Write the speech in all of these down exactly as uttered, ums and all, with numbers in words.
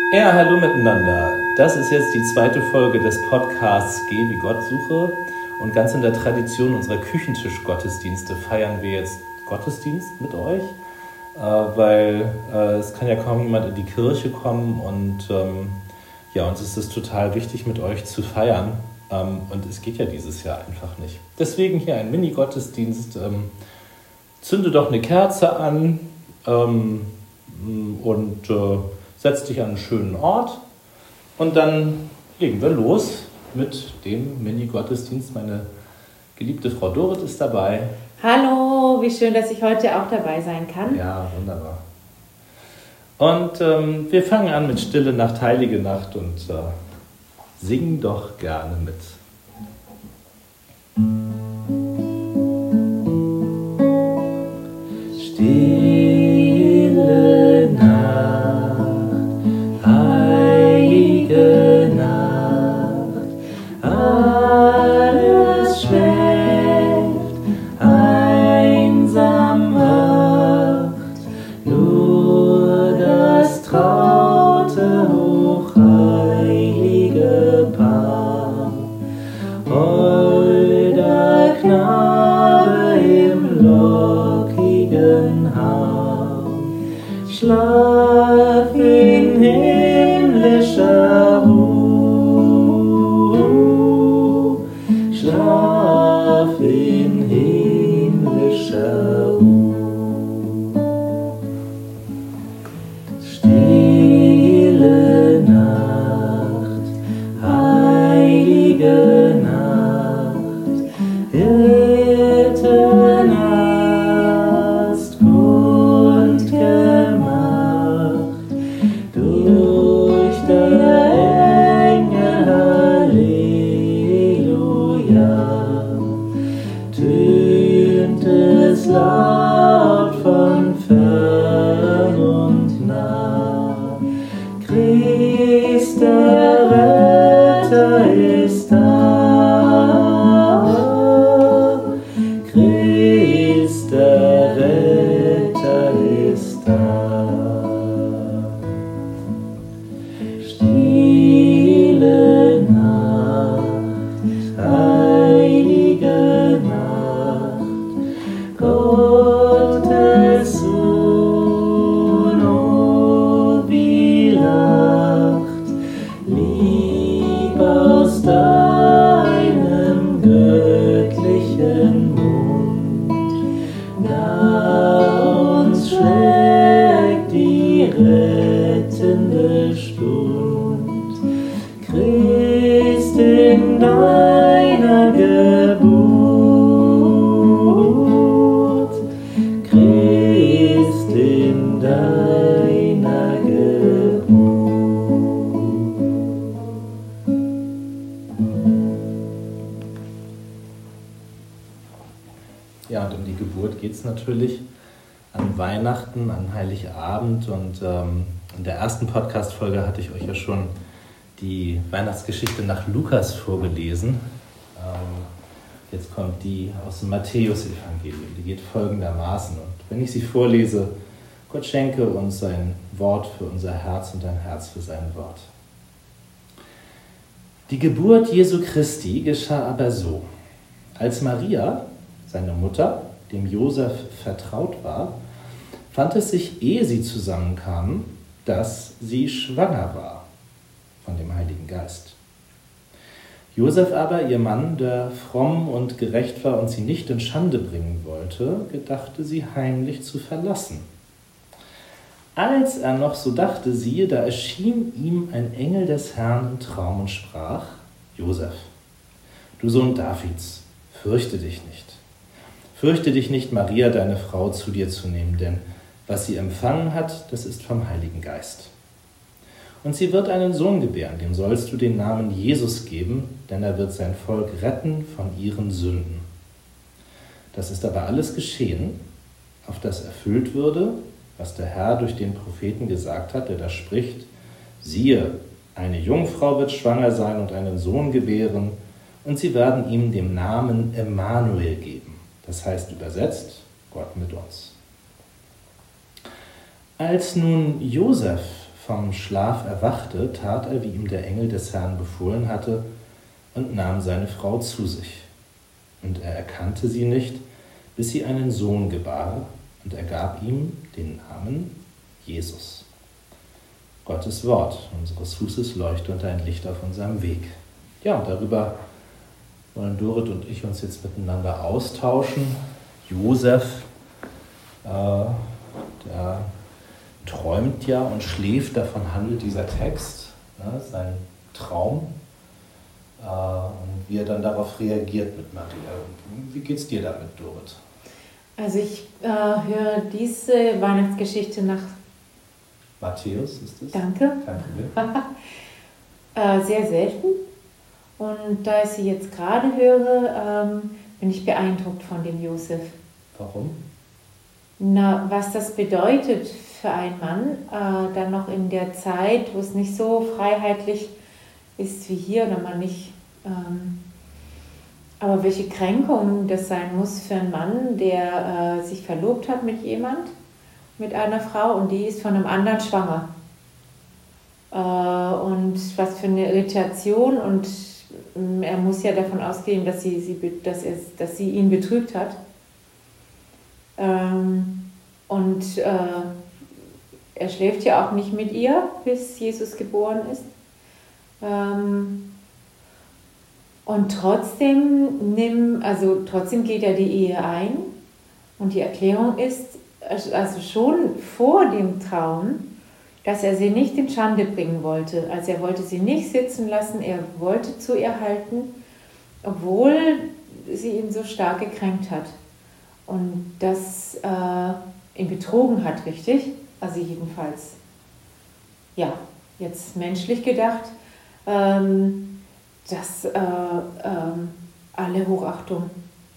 Ja, hallo miteinander. Das ist jetzt die zweite Folge des Podcasts Geh wie Gott suche. Und ganz in der Tradition unserer Küchentisch-Gottesdienste feiern wir jetzt Gottesdienst mit euch, äh, weil äh, es kann ja kaum jemand in die Kirche kommen und ähm, ja, uns ist es total wichtig, mit euch zu feiern. Ähm, und es geht ja dieses Jahr einfach nicht. Deswegen hier ein Mini-Gottesdienst. Ähm, zünde doch eine Kerze an ähm, und äh, setz dich an einen schönen Ort und dann legen wir los mit dem Mini-Gottesdienst. Meine geliebte Frau Dorit ist dabei. Hallo, wie schön, dass ich heute auch dabei sein kann. Ja, wunderbar. Und ähm, wir fangen an mit Stille Nacht, Heilige Nacht und äh, singen doch gerne mit. Stille Nacht, heilige Nacht, alles schläft, einsam wacht, nur das traute, hochheilige Paar, holder Knabe im lockigen Haar, schlaf in himmlischer Ruhe, schlaf in himmlischer Ruhe. Stille Nacht, heilige Nacht, Hirten hast kund gemacht, durch der Engel Halleluja, tönt es laut von fern und nah. Christ der Retter ist da, Christ der Retter ist da. Stille Nacht, heilige Nacht, Gottes Sohn, oh wie lacht, lieb aus deinem göttlichen Mund, nah uns schlägt die rettende Stund, Christ in deiner Geburt, Christ in deiner Geburt. Ja, und um die Geburt geht es natürlich an Weihnachten, an Heiligabend. Und ähm, in der ersten Podcast-Folge hatte ich euch ja schon die Weihnachtsgeschichte nach Lukas vorgelesen. Ähm, jetzt kommt die aus dem Matthäus-Evangelium. Die geht folgendermaßen. Und wenn ich sie vorlese, Gott schenke uns sein Wort für unser Herz und ein Herz für sein Wort. Die Geburt Jesu Christi geschah aber so: Als Maria, seine Mutter, dem Josef vertraut war, fand es sich, ehe sie zusammenkamen, dass sie schwanger war von dem Heiligen Geist. Josef aber, ihr Mann, der fromm und gerecht war und sie nicht in Schande bringen wollte, gedachte sie heimlich zu verlassen. Als er noch so dachte, siehe, da erschien ihm ein Engel des Herrn im Traum und sprach: Josef, du Sohn Davids, fürchte dich nicht. Fürchte dich nicht, Maria, deine Frau, zu dir zu nehmen, denn was sie empfangen hat, das ist vom Heiligen Geist. Und sie wird einen Sohn gebären, dem sollst du den Namen Jesus geben, denn er wird sein Volk retten von ihren Sünden. Das ist aber alles geschehen, auf das erfüllt würde, was der Herr durch den Propheten gesagt hat, der da spricht: Siehe, eine Jungfrau wird schwanger sein und einen Sohn gebären, und sie werden ihm den Namen Emmanuel geben. Das heißt übersetzt, Gott mit uns. Als nun Josef vom Schlaf erwachte, tat er, wie ihm der Engel des Herrn befohlen hatte, und nahm seine Frau zu sich. Und er erkannte sie nicht, bis sie einen Sohn gebar, und er gab ihm den Namen Jesus. Gottes Wort, unseres Fußes Leuchte und ein Licht auf unserem Weg. Ja, und darüber wollen Dorit und ich uns jetzt miteinander austauschen. Josef, äh, der träumt ja und schläft, davon handelt dieser Text, ne, sein Traum, äh, und wie er dann darauf reagiert mit Maria. Wie geht's dir damit, Dorit? Also ich äh, höre diese Weihnachtsgeschichte nach Matthäus ist es? Danke. Kein Problem. äh, sehr selten. Und da ich sie jetzt gerade höre, ähm, bin ich beeindruckt von dem Josef. Warum? Na, was das bedeutet für einen Mann, äh, dann noch in der Zeit, wo es nicht so freiheitlich ist wie hier, oder man nicht, ähm, aber welche Kränkung das sein muss für einen Mann, der äh, sich verlobt hat mit jemand, mit einer Frau, und die ist von einem anderen schwanger. Äh, und was für eine Irritation, und äh, er muss ja davon ausgehen, dass sie, sie, dass er, dass sie ihn betrügt hat. Ähm, und äh, er schläft ja auch nicht mit ihr, bis Jesus geboren ist. Ähm, und trotzdem nimm, also trotzdem geht er die Ehe ein, und die Erklärung ist, also schon vor dem Traum, dass er sie nicht in Schande bringen wollte. Also er wollte sie nicht sitzen lassen, er wollte zu ihr halten, obwohl sie ihn so stark gekränkt hat. Und das äh, ihn betrogen hat, richtig? Also jedenfalls, ja, jetzt menschlich gedacht, ähm, dass äh, ähm, alle Hochachtung.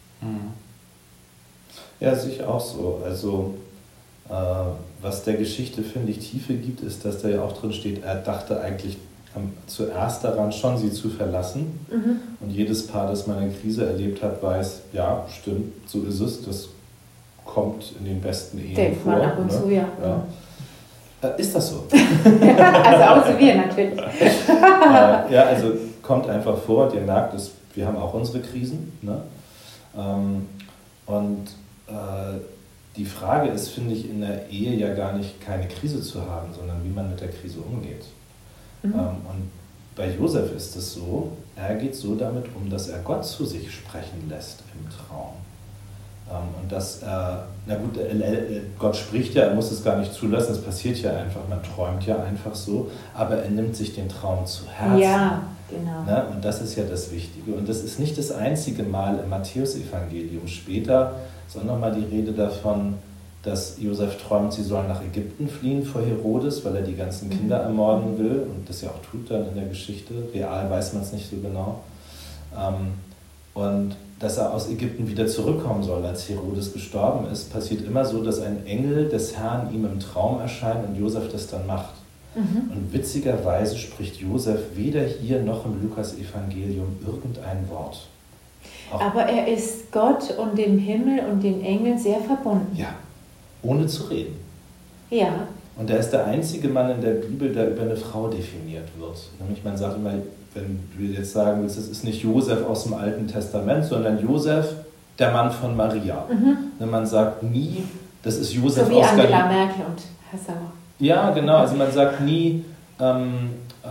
Ja, sehe ich auch so. Also äh, was der Geschichte, finde ich, Tiefe gibt, ist, dass da ja auch drin steht, er dachte eigentlich ähm, zuerst daran, schon sie zu verlassen. Mhm. Und jedes Paar, das mal eine Krise erlebt hat, weiß, ja, stimmt, so ist es. Das kommt in den besten Ehen Denkt vor. man ab und ne? zu, ja. ja. Äh, ist das so? Also außer wir natürlich. äh, ja, also kommt einfach vor, und ihr merkt, dass wir haben auch unsere Krisen. Ne? Ähm, und äh, die Frage ist, finde ich, in der Ehe ja gar nicht keine Krise zu haben, sondern wie man mit der Krise umgeht. Mhm. Ähm, und bei Josef ist es so, er geht so damit um, dass er Gott zu sich sprechen lässt im Traum. Ähm, und dass er, na gut, äh, Gott spricht ja, er muss es gar nicht zulassen, es passiert ja einfach, man träumt ja einfach so, aber er nimmt sich den Traum zu Herzen. Ja, genau. Ne? Und das ist ja das Wichtige. Und das ist nicht das einzige Mal im Matthäusevangelium. Später ist auch nochmal die Rede davon, dass Josef träumt, sie sollen nach Ägypten fliehen vor Herodes, weil er die ganzen Kinder ermorden will, und das ja auch tut dann in der Geschichte. Real weiß man es nicht so genau. Ähm, und dass er aus Ägypten wieder zurückkommen soll, als Herodes gestorben ist, passiert immer so, dass ein Engel des Herrn ihm im Traum erscheint und Josef das dann macht. Mhm. Und witzigerweise spricht Josef weder hier noch im Lukas-Evangelium irgendein Wort. Auch aber er ist Gott und dem Himmel und den Engeln sehr verbunden. Ja, ohne zu reden. Ja. Und er ist der einzige Mann in der Bibel, der über eine Frau definiert wird. Nämlich, man sagt immer, wenn du jetzt sagen willst, es ist nicht Josef aus dem Alten Testament, sondern Josef, der Mann von Maria. Mhm. Wenn man sagt nie, das ist Josef so wie aus Angela Galiläa. Merkel und Herr Sauer. Ja, genau. Also man sagt nie, ähm, äh,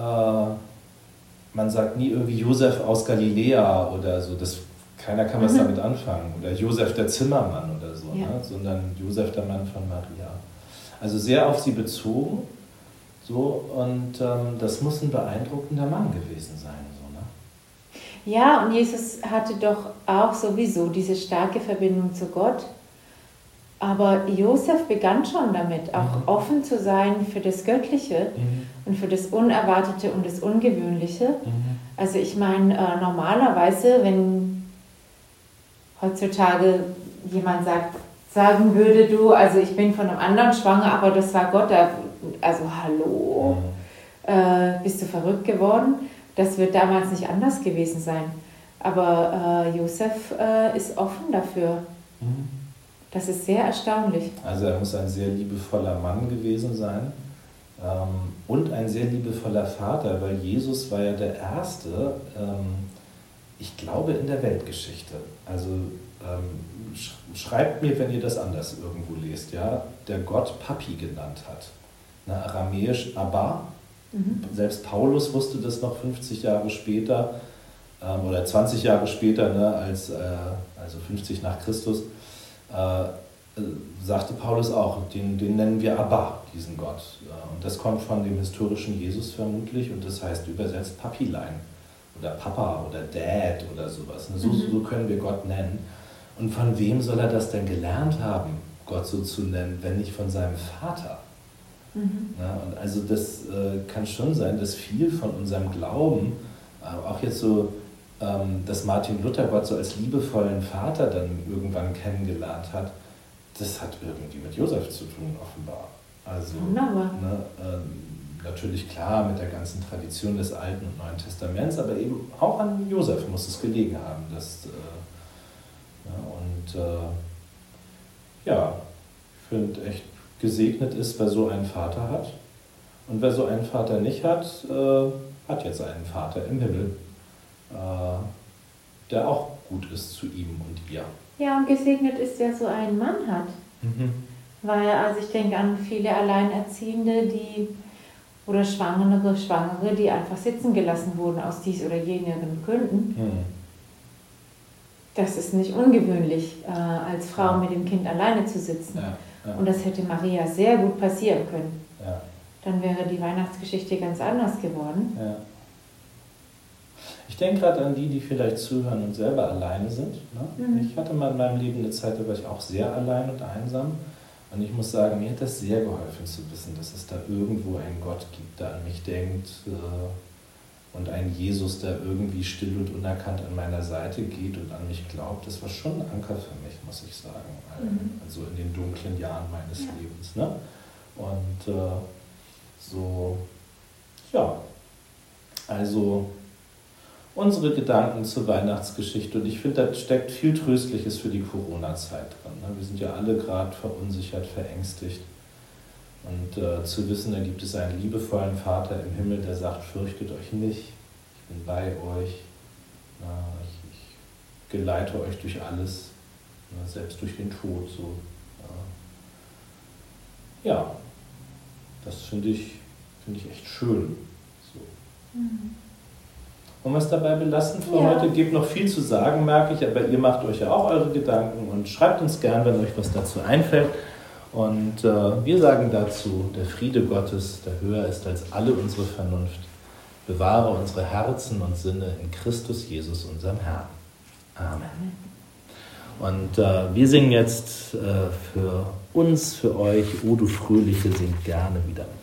man sagt nie irgendwie Josef aus Galiläa oder so. Das, keiner kann was mhm. damit anfangen. Oder Josef der Zimmermann oder so, ja. ne? Sondern Josef der Mann von Maria. Also sehr auf sie bezogen. So, und ähm, das muss ein beeindruckender Mann gewesen sein. So, ne? Ja, und Jesus hatte doch auch sowieso diese starke Verbindung zu Gott. Aber Josef begann schon damit, auch mhm. offen zu sein für das Göttliche mhm. und für das Unerwartete und das Ungewöhnliche. Mhm. Also ich meine, äh, normalerweise, wenn heutzutage jemand sagt, sagen würde, du, also ich bin von einem anderen schwanger, aber das war Gott, also hallo, mhm. äh, bist du verrückt geworden? Das wird damals nicht anders gewesen sein. Aber äh, Josef äh, ist offen dafür. Mhm. Das ist sehr erstaunlich. Also er muss ein sehr liebevoller Mann gewesen sein. Ähm, und ein sehr liebevoller Vater, weil Jesus war ja der Erste, ähm, ich glaube, in der Weltgeschichte. Also ähm, sch schreibt mir, wenn ihr das anders irgendwo lest, ja, der Gott Papi genannt hat. Na, aramäisch Abba. Mhm. Selbst Paulus wusste das noch fünfzig Jahre später ähm, oder zwanzig Jahre später, ne, als, äh, also fünfzig nach Christus, äh, sagte Paulus auch, den, den nennen wir Abba, diesen Gott. Und das kommt von dem historischen Jesus vermutlich und das heißt übersetzt Papilein oder Papa oder Dad oder sowas. So, mhm. so können wir Gott nennen. Und von wem soll er das denn gelernt haben, Gott so zu nennen, wenn nicht von seinem Vater? Mhm. Ja, und also das äh, kann schon sein, dass viel von unserem Glauben, äh, auch jetzt so, ähm, dass Martin Luther Gott so als liebevollen Vater dann irgendwann kennengelernt hat, das hat irgendwie mit Josef zu tun, offenbar. Also ne, äh, natürlich klar mit der ganzen Tradition des Alten und Neuen Testaments, aber eben auch an Josef muss es gelegen haben. Dass, äh, ja, und äh, ja, ich finde echt gesegnet ist, wer so einen Vater hat. Und wer so einen Vater nicht hat, äh, hat jetzt einen Vater im Himmel, äh, der auch gut ist zu ihm und ihr. Ja, und gesegnet ist, wer so einen Mann hat. Mhm. Weil, also ich denke an viele Alleinerziehende, die oder Schwangere, Schwangere, die einfach sitzen gelassen wurden aus dies oder jenen Gründen. Mhm. Das ist nicht ungewöhnlich, äh, als Frau mit dem Kind alleine zu sitzen. Ja, ja. Und das hätte Maria sehr gut passieren können. Ja. Dann wäre die Weihnachtsgeschichte ganz anders geworden. Ja. Ich denke gerade an die, die vielleicht zuhören und selber alleine sind. Ne? Mhm. Ich hatte mal in meinem Leben eine Zeit, da war ich auch sehr allein und einsam. Und ich muss sagen, mir hat das sehr geholfen zu wissen, dass es da irgendwo einen Gott gibt, der an mich denkt äh, und einen Jesus, der irgendwie still und unerkannt an meiner Seite geht und an mich glaubt. Das war schon ein Anker für mich, muss ich sagen. Mhm. Also in den dunklen Jahren meines ja. Lebens. Ne? Und äh, so, ja, also unsere Gedanken zur Weihnachtsgeschichte. Und ich finde, da steckt viel Tröstliches für die Corona-Zeit drin. Ne? Wir sind ja alle gerade verunsichert, verängstigt. Und äh, zu wissen, da gibt es einen liebevollen Vater im Himmel, der sagt, fürchtet euch nicht, ich bin bei euch, na, ich, ich geleite euch durch alles, na, selbst durch den Tod. So. Ja, ja das finde ich, find ich echt schön. So. Mhm. Wollen wir es dabei belassen für ja. heute? Gibt noch viel zu sagen, merke ich, aber ihr macht euch ja auch eure Gedanken und schreibt uns gern, wenn euch was dazu einfällt. Und äh, wir sagen dazu, der Friede Gottes, der höher ist als alle unsere Vernunft, bewahre unsere Herzen und Sinne in Christus Jesus, unserem Herrn. Amen. Und äh, wir singen jetzt äh, für uns, für euch, O du Fröhliche, singt gerne wieder mit.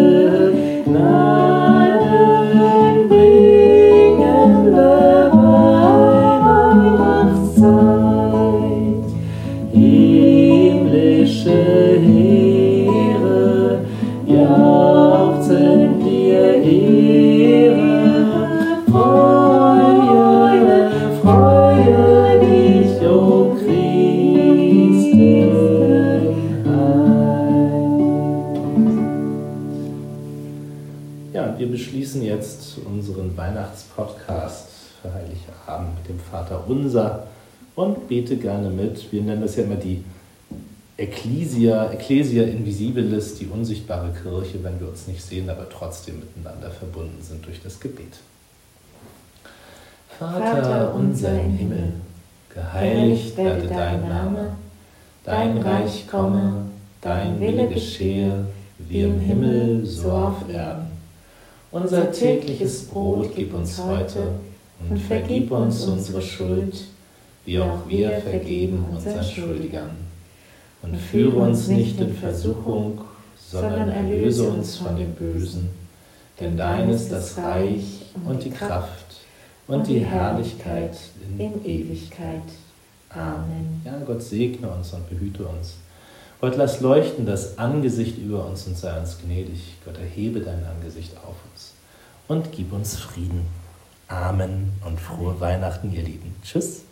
Gnaden bringende Ja, und wir beschließen jetzt unseren Weihnachtspodcast für Heiligabend mit dem Vater Unser und bete gerne mit. Wir nennen das ja immer die Ecclesia, Ecclesia Invisibilis, die unsichtbare Kirche, wenn wir uns nicht sehen, aber trotzdem miteinander verbunden sind durch das Gebet. Vater unser im Himmel, geheiligt werde dein Name, dein Reich komme, dein Wille geschehe, wie im Himmel, so auf Erden. Unser tägliches Brot gib uns heute und vergib uns unsere Schuld, wie auch wir vergeben unseren Schuldigern. Und führe uns nicht in Versuchung, sondern erlöse uns von dem Bösen. Denn dein ist das Reich und die Kraft und die Herrlichkeit in Ewigkeit. Amen. Ja, Gott segne uns und behüte uns. Gott, lass leuchten das Angesicht über uns und sei uns gnädig. Gott, erhebe dein Angesicht auf uns und gib uns Frieden. Amen und frohe Weihnachten, ihr Lieben. Tschüss.